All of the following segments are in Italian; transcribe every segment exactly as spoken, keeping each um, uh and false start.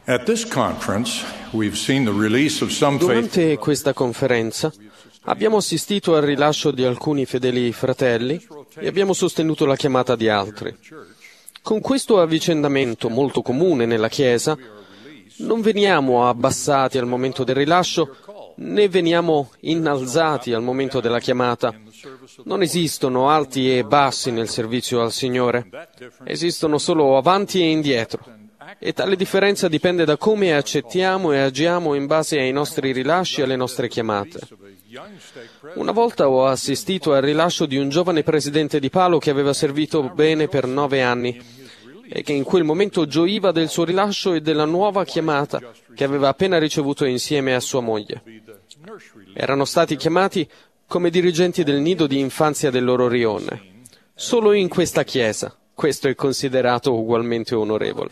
At this conference, we've seen the release of some faith. Durante questa conferenza abbiamo assistito al rilascio di alcuni fedeli fratelli e abbiamo sostenuto la chiamata di altri. Con questo avvicendamento molto comune nella Chiesa, non veniamo abbassati al momento del rilascio, né veniamo innalzati al momento della chiamata. Non esistono alti e bassi nel servizio al Signore, esistono solo avanti e indietro. E tale differenza dipende da come accettiamo e agiamo in base ai nostri rilasci e alle nostre chiamate. Una volta ho assistito al rilascio di un giovane presidente di Palo che aveva servito bene per nove anni e che in quel momento gioiva del suo rilascio e della nuova chiamata che aveva appena ricevuto insieme a sua moglie. Erano stati chiamati come dirigenti del nido di infanzia del loro rione. Solo in questa chiesa questo è considerato ugualmente onorevole.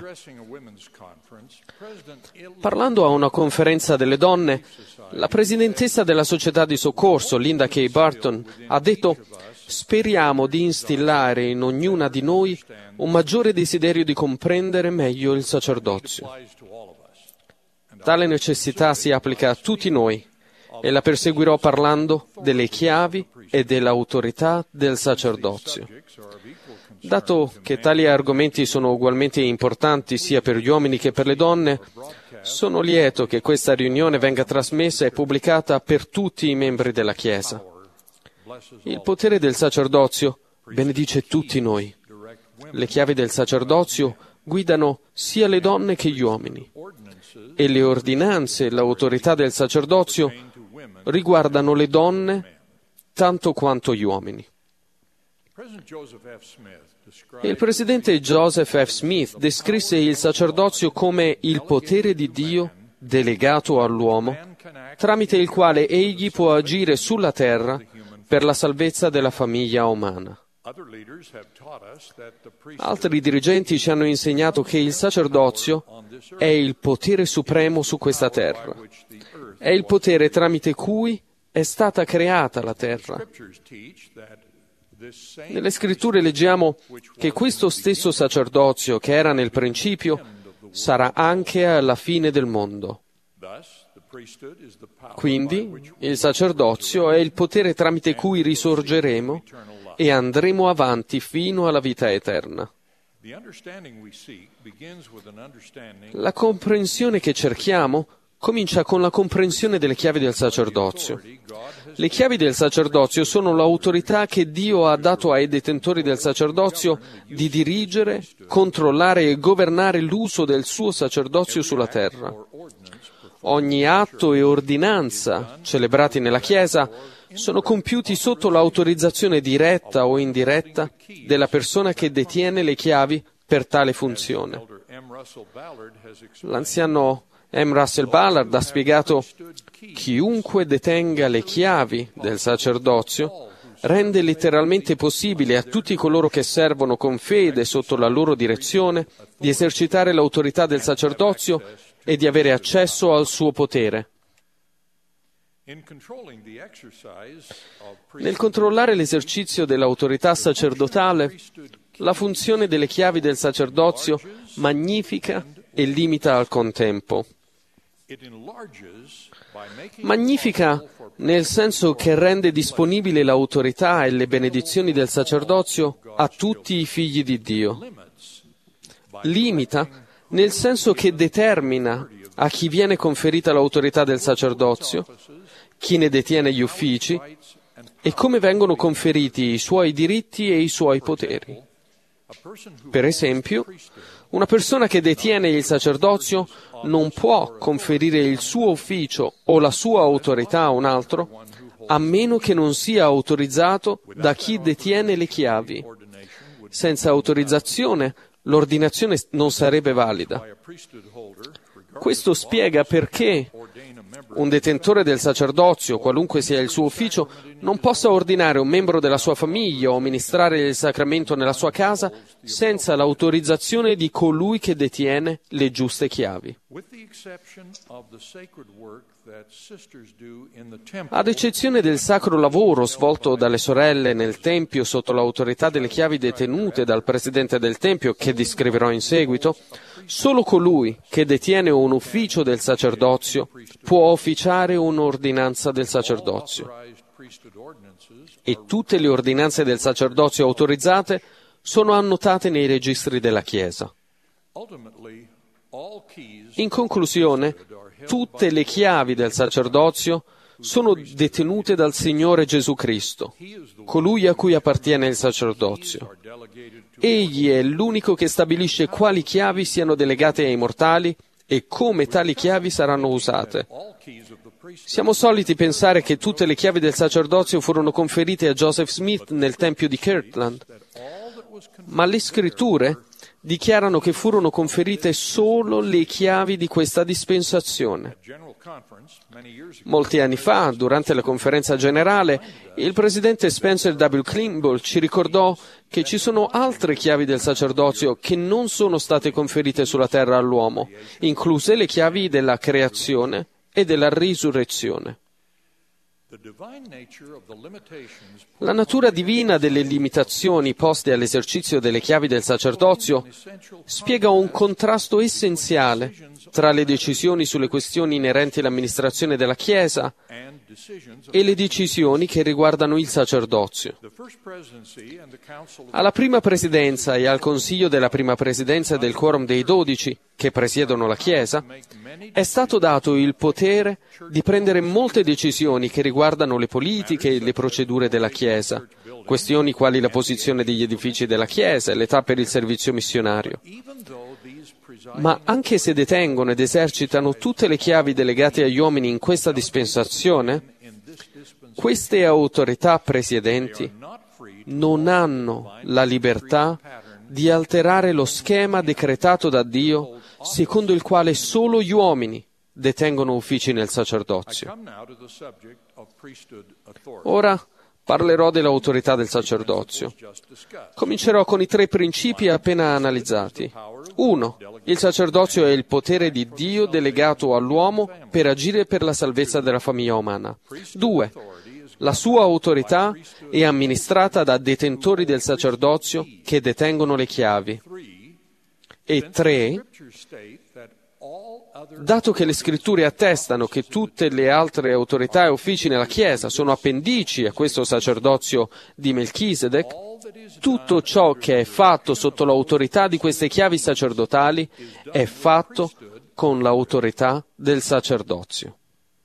Parlando a una conferenza delle donne, la presidentessa della società di soccorso, Linda K. Barton, ha detto: «Speriamo di instillare in ognuna di noi un maggiore desiderio di comprendere meglio il sacerdozio. Tale necessità si applica a tutti noi e la perseguirò parlando delle chiavi e dell'autorità del sacerdozio». Dato che tali argomenti sono ugualmente importanti sia per gli uomini che per le donne, sono lieto che questa riunione venga trasmessa e pubblicata per tutti i membri della Chiesa. Il potere del sacerdozio benedice tutti noi. Le chiavi del sacerdozio guidano sia le donne che gli uomini, e le ordinanze e l'autorità del sacerdozio riguardano le donne tanto quanto gli uomini. Il presidente Joseph F. Smith descrisse il sacerdozio come il potere di Dio delegato all'uomo, tramite il quale egli può agire sulla terra per la salvezza della famiglia umana. Altri dirigenti ci hanno insegnato che il sacerdozio è il potere supremo su questa terra. È il potere tramite cui è stata creata la terra. Nelle scritture leggiamo che questo stesso sacerdozio che era nel principio sarà anche alla fine del mondo. Quindi il sacerdozio è il potere tramite cui risorgeremo e andremo avanti fino alla vita eterna. La comprensione che cerchiamo comincia con la comprensione delle chiavi del sacerdozio. Le chiavi del sacerdozio sono l'autorità che Dio ha dato ai detentori del sacerdozio di dirigere, controllare e governare l'uso del suo sacerdozio sulla terra. Ogni atto e ordinanza celebrati nella Chiesa sono compiuti sotto l'autorizzazione diretta o indiretta della persona che detiene le chiavi per tale funzione. L'anziano M. Russell Ballard ha spiegato: chiunque detenga le chiavi del sacerdozio rende letteralmente possibile a tutti coloro che servono con fede sotto la loro direzione di esercitare l'autorità del sacerdozio e di avere accesso al suo potere. Nel controllare l'esercizio dell'autorità sacerdotale, la funzione delle chiavi del sacerdozio magnifica e limita al contempo. Magnifica nel senso che rende disponibile l'autorità e le benedizioni del sacerdozio a tutti i figli di Dio. Limita nel senso che determina a chi viene conferita l'autorità del sacerdozio, chi ne detiene gli uffici e come vengono conferiti i suoi diritti e i suoi poteri. Per esempio, una persona che detiene il sacerdozio non può conferire il suo ufficio o la sua autorità a un altro, a meno che non sia autorizzato da chi detiene le chiavi. Senza autorizzazione, l'ordinazione non sarebbe valida. Questo spiega perché un detentore del sacerdozio, qualunque sia il suo ufficio, non possa ordinare un membro della sua famiglia o ministrare il sacramento nella sua casa senza l'autorizzazione di colui che detiene le giuste chiavi. Ad eccezione del sacro lavoro svolto dalle sorelle nel Tempio sotto l'autorità delle chiavi detenute dal Presidente del Tempio, che descriverò in seguito, solo colui che detiene un ufficio del sacerdozio può officiare un'ordinanza del sacerdozio. E tutte le ordinanze del sacerdozio autorizzate sono annotate nei registri della Chiesa. In conclusione, tutte le chiavi del sacerdozio sono detenute dal Signore Gesù Cristo, colui a cui appartiene il sacerdozio. Egli è l'unico che stabilisce quali chiavi siano delegate ai mortali e come tali chiavi saranno usate. Siamo soliti pensare che tutte le chiavi del sacerdozio furono conferite a Joseph Smith nel Tempio di Kirtland, ma le Scritture dichiarano che furono conferite solo le chiavi di questa dispensazione. Molti anni fa, durante la conferenza generale, il presidente Spencer W. Kimball ci ricordò che ci sono altre chiavi del sacerdozio che non sono state conferite sulla terra all'uomo, incluse le chiavi della creazione e della risurrezione. La natura divina delle limitazioni poste all'esercizio delle chiavi del sacerdozio spiega un contrasto essenziale tra le decisioni sulle questioni inerenti all'amministrazione della Chiesa e le decisioni che riguardano il sacerdozio. Alla prima presidenza e al consiglio della prima presidenza del Quorum dei Dodici, che presiedono la Chiesa, è stato dato il potere di prendere molte decisioni che riguardano le politiche e le procedure della Chiesa, questioni quali la posizione degli edifici della Chiesa e l'età per il servizio missionario. Ma anche se detengono ed esercitano tutte le chiavi delegate agli uomini in questa dispensazione, queste autorità presiedenti non hanno la libertà di alterare lo schema decretato da Dio, secondo il quale solo gli uomini detengono uffici nel sacerdozio. Ora parlerò dell'autorità del sacerdozio. Comincerò con i tre principi appena analizzati. Uno. Il sacerdozio è il potere di Dio delegato all'uomo per agire per la salvezza della famiglia umana. Due. La sua autorità è amministrata da detentori del sacerdozio che detengono le chiavi. E tre. Dato che le Scritture attestano che tutte le altre autorità e uffici nella Chiesa sono appendici a questo sacerdozio di Melchisedec, tutto ciò che è fatto sotto l'autorità di queste chiavi sacerdotali è fatto con l'autorità del sacerdozio.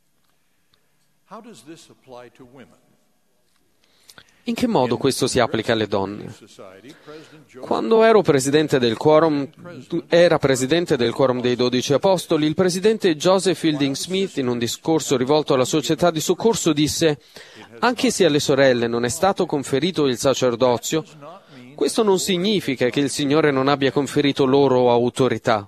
In che modo questo si applica alle donne? Quando ero presidente del Quorum, era presidente del Quorum dei Dodici Apostoli, il presidente Joseph Fielding Smith, in un discorso rivolto alla società di soccorso, disse: anche se alle sorelle non è stato conferito il sacerdozio, questo non significa che il Signore non abbia conferito loro autorità.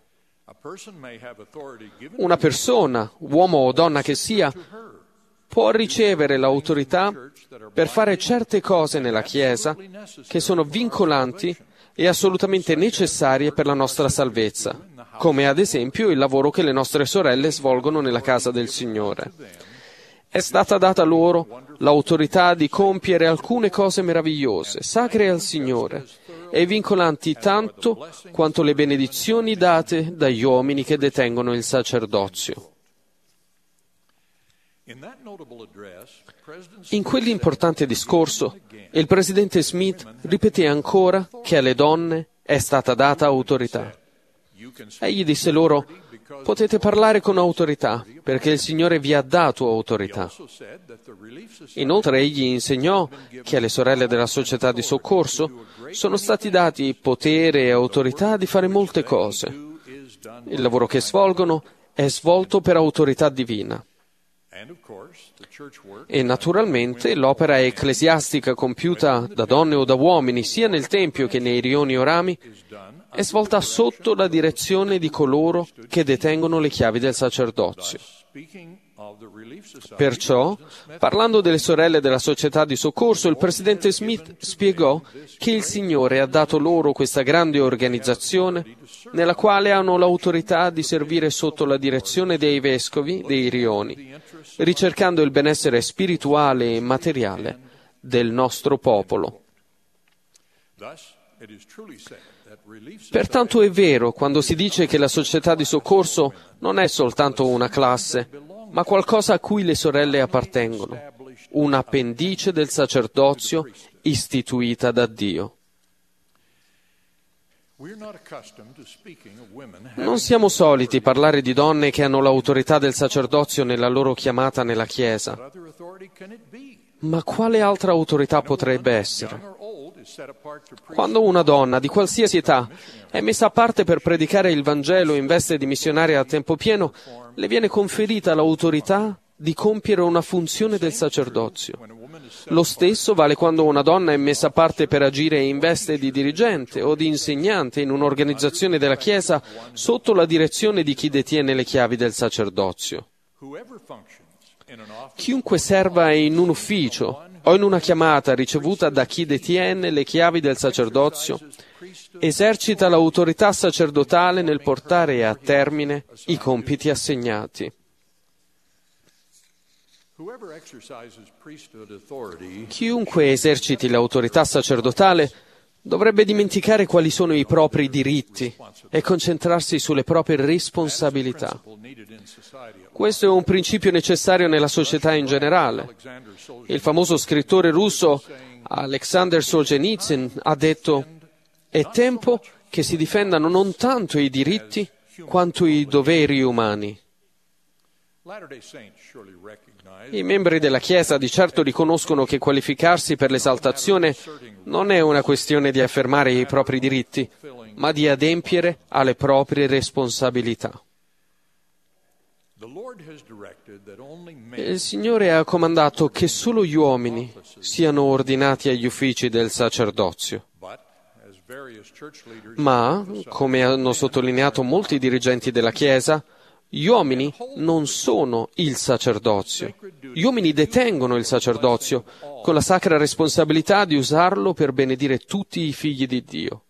Una persona, uomo o donna che sia, può ricevere l'autorità per fare certe cose nella Chiesa che sono vincolanti e assolutamente necessarie per la nostra salvezza, come ad esempio il lavoro che le nostre sorelle svolgono nella casa del Signore. È stata data loro l'autorità di compiere alcune cose meravigliose, sacre al Signore, e vincolanti tanto quanto le benedizioni date dagli uomini che detengono il sacerdozio. In quell'importante discorso, il presidente Smith ripeté ancora che alle donne è stata data autorità. Egli disse loro: potete parlare con autorità, perché il Signore vi ha dato autorità. Inoltre egli insegnò che alle sorelle della società di soccorso sono stati dati potere e autorità di fare molte cose. Il lavoro che svolgono è svolto per autorità divina. E naturalmente l'opera ecclesiastica compiuta da donne o da uomini, sia nel Tempio che nei rioni o rami, è svolta sotto la direzione di coloro che detengono le chiavi del sacerdozio. Perciò, parlando delle sorelle della società di soccorso, il presidente Smith spiegò che il Signore ha dato loro questa grande organizzazione nella quale hanno l'autorità di servire sotto la direzione dei vescovi dei rioni, ricercando il benessere spirituale e materiale del nostro popolo. Pertanto è vero quando si dice che la società di soccorso non è soltanto una classe, ma qualcosa a cui le sorelle appartengono, un appendice del sacerdozio istituita da Dio. Non siamo soliti parlare di donne che hanno l'autorità del sacerdozio nella loro chiamata nella Chiesa. Ma quale altra autorità potrebbe essere? Quando una donna di qualsiasi età è messa a parte per predicare il Vangelo in veste di missionaria a tempo pieno, le viene conferita l'autorità di compiere una funzione del sacerdozio. Lo stesso vale quando una donna è messa a parte per agire in veste di dirigente o di insegnante in un'organizzazione della Chiesa sotto la direzione di chi detiene le chiavi del sacerdozio. Chiunque serva in un ufficio o in una chiamata ricevuta da chi detiene le chiavi del sacerdozio esercita l'autorità sacerdotale nel portare a termine i compiti assegnati. Chiunque eserciti l'autorità sacerdotale dovrebbe dimenticare quali sono i propri diritti e concentrarsi sulle proprie responsabilità. Questo è un principio necessario nella società in generale. Il famoso scrittore russo Alexander Solzhenitsyn ha detto: «È tempo che si difendano non tanto i diritti quanto i doveri umani». I membri della Chiesa di certo riconoscono che qualificarsi per l'esaltazione non è una questione di affermare i propri diritti, ma di adempiere alle proprie responsabilità. Il Signore ha comandato che solo gli uomini siano ordinati agli uffici del sacerdozio. Ma, come hanno sottolineato molti dirigenti della Chiesa, gli uomini non sono il sacerdozio. Gli uomini detengono il sacerdozio con la sacra responsabilità di usarlo per benedire tutti i figli di Dio.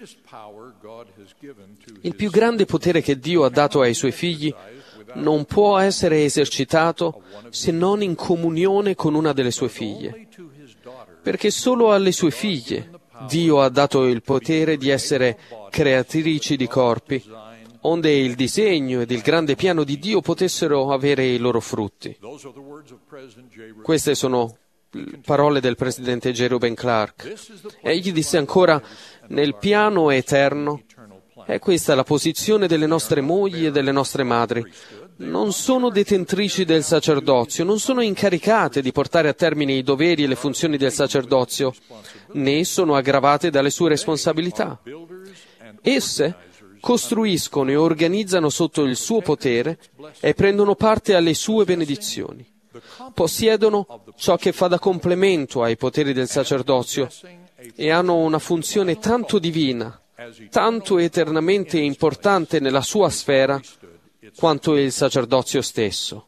Il più grande potere che Dio ha dato ai Suoi figli non può essere esercitato se non in comunione con una delle sue figlie, perché solo alle sue figlie Dio ha dato il potere di essere creatrici di corpi, onde il disegno ed il grande piano di Dio potessero avere i loro frutti. Queste sono parole del presidente J. Reuben Clark. Egli disse ancora: nel piano eterno è questa la posizione delle nostre mogli e delle nostre madri. Non sono detentrici del sacerdozio, non sono incaricate di portare a termine i doveri e le funzioni del sacerdozio, né sono aggravate dalle sue responsabilità. Esse costruiscono e organizzano sotto il suo potere e prendono parte alle sue benedizioni. Possiedono ciò che fa da complemento ai poteri del sacerdozio e hanno una funzione tanto divina, tanto eternamente importante nella sua sfera, quanto il sacerdozio stesso.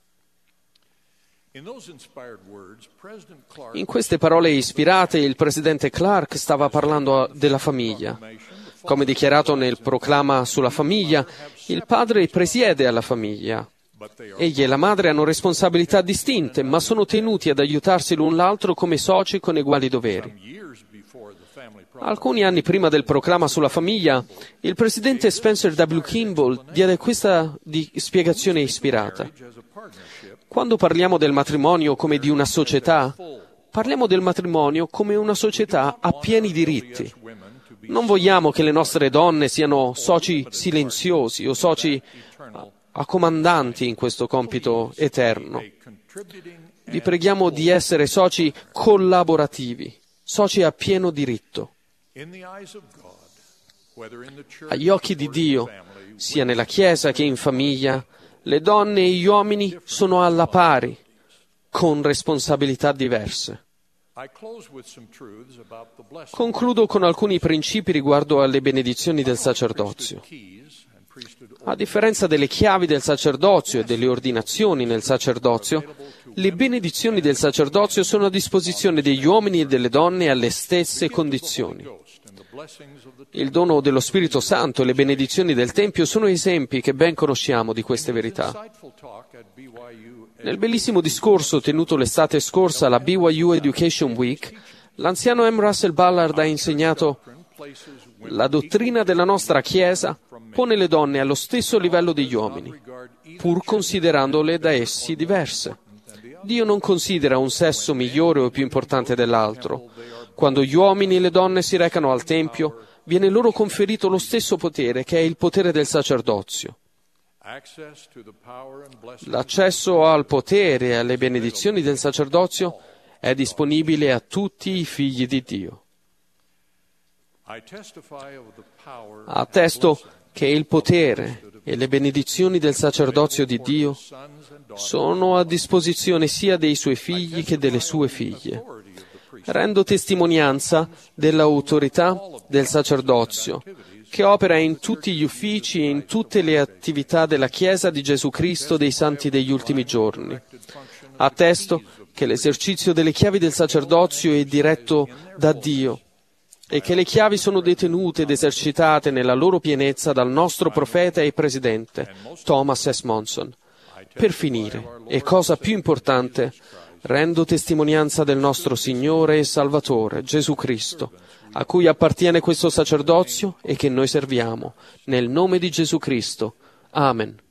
In queste parole ispirate, il presidente Clark stava parlando della famiglia. Come dichiarato nel proclama sulla famiglia, il padre presiede alla famiglia. Egli e la madre hanno responsabilità distinte, ma sono tenuti ad aiutarsi l'un l'altro come soci con eguali doveri. Alcuni anni prima del proclama sulla famiglia, il presidente Spencer W. Kimball diede questa di spiegazione ispirata. Quando parliamo del matrimonio come di una società, parliamo del matrimonio come una società a pieni diritti. Non vogliamo che le nostre donne siano soci silenziosi o soci accomandanti in questo compito eterno. Vi preghiamo di essere soci collaborativi, soci a pieno diritto. Agli occhi di Dio, sia nella Chiesa che in famiglia, le donne e gli uomini sono alla pari, con responsabilità diverse. Concludo con alcuni principi riguardo alle benedizioni del sacerdozio. A differenza delle chiavi del sacerdozio e delle ordinazioni nel sacerdozio, le benedizioni del sacerdozio sono a disposizione degli uomini e delle donne alle stesse condizioni. Il dono dello Spirito Santo e le benedizioni del Tempio sono esempi che ben conosciamo di queste verità. Nel bellissimo discorso tenuto l'estate scorsa alla B Y U Education Week, l'anziano M. Russell Ballard ha insegnato: la dottrina della nostra Chiesa pone le donne allo stesso livello degli uomini, pur considerandole da essi diverse. Dio non considera un sesso migliore o più importante dell'altro. Quando gli uomini e le donne si recano al Tempio, viene loro conferito lo stesso potere, che è il potere del sacerdozio. L'accesso al potere e alle benedizioni del sacerdozio è disponibile a tutti i figli di Dio. Attesto che il potere e le benedizioni del sacerdozio di Dio sono a disposizione sia dei suoi figli che delle sue figlie. Rendo testimonianza dell'autorità del sacerdozio, che opera in tutti gli uffici e in tutte le attività della Chiesa di Gesù Cristo dei Santi degli ultimi giorni. Attesto che l'esercizio delle chiavi del sacerdozio è diretto da Dio e che le chiavi sono detenute ed esercitate nella loro pienezza dal nostro profeta e presidente, Thomas S. Monson. Per finire, e cosa più importante, rendo testimonianza del nostro Signore e Salvatore, Gesù Cristo, a cui appartiene questo sacerdozio e che noi serviamo, nel nome di Gesù Cristo. Amen.